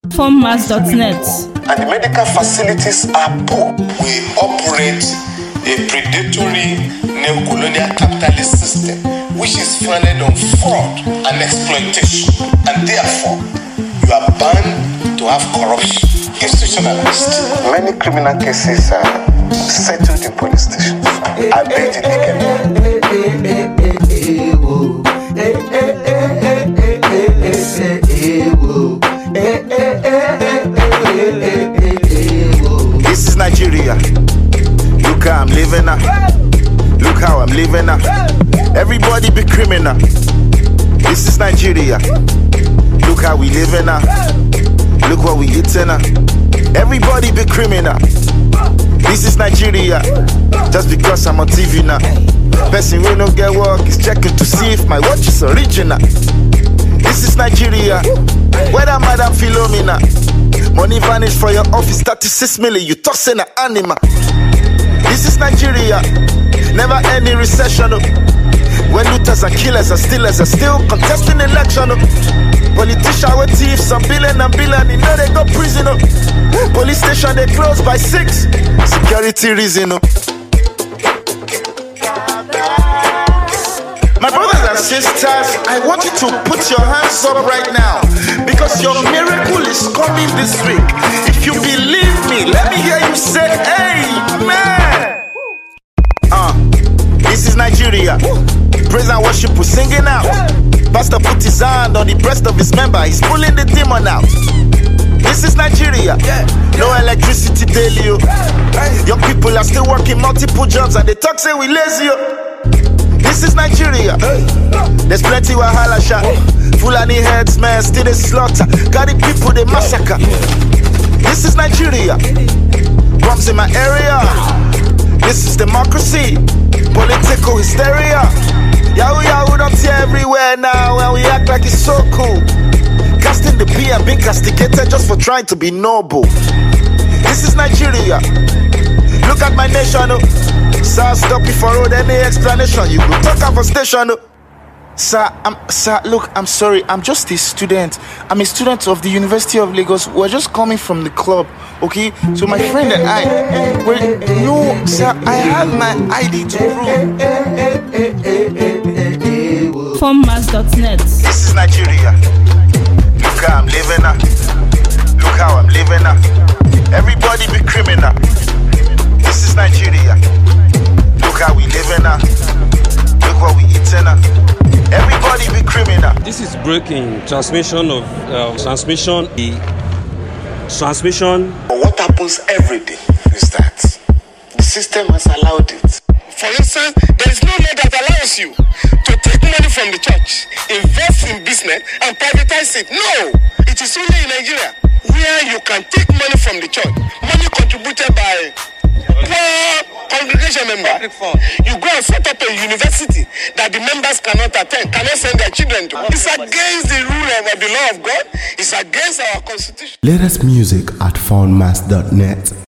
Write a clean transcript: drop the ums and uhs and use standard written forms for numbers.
foundmass.net. And the medical facilities are poor. We operate a predatory neo-colonial capitalist system which is founded on fraud and exploitation, and therefore you are bound to have corruption, institutionalized. Many criminal cases are settled in police stations. I bet it This is Nigeria. Look how I'm living now. Look how I'm living now. Everybody be criminal. This is Nigeria. Look how we living now. Look what we eating now. Everybody be criminal. This is Nigeria. Just because I'm on TV now. Person will not get work is checking to see if my watch is original. This is Nigeria. Whether Madam Philomena, money vanish for your office, 36 million, you tossing an animal. This is Nigeria. Never any recession. When looters and killers and stealers are still contesting election. Politicians with thieves, some billion, you know they go prison. Police station they close by 6. Security reason. My brothers and sisters, I want you to put your hands up right now, because your miracle is coming this week. If you believe me, let me hear you say amen. This is Nigeria. Praise and worship, we're singing out. Pastor put his hand on the breast of his member, he's pulling the demon out. This is Nigeria. No electricity daily. Young people are still working multiple jobs and they talk say we lazy. This is Nigeria. There's plenty wahala shot. Fulani heads, man, still they slaughter. Got people they massacre. This is Nigeria. Bombs in my area. This is democracy. Political hysteria. Yahoo don't tear everywhere now, and we act like it's so cool. Casting the P and being castigated just for trying to be noble. This is Nigeria. Look at my nation. Sir, stop before road any explanation. You go talk up for station. Sir, look, I'm sorry. I'm just a student. I'm a student of the University of Lagos. We're just coming from the club, okay? So my friend and I, no, sir, I have my ID to prove. Foundmass.net. This is Nigeria. Look how I'm living now. Look how I'm living now. Everybody be criminal. This is Nigeria. Look how we living now. Look what we eating now. Everybody be criminal. This is breaking transmission of transmission. What happens every day is that the system has allowed it. For instance, there is no law that allows you to take money from the church, invest in business, and privatize it. No! It is only in Nigeria where you can take money from the church, money contributed by poor congregation member. You go and set up a university that the members cannot attend, cannot send their children to. It's against the rule of the law of God. It's against our constitution. Latest music at foundmass.net.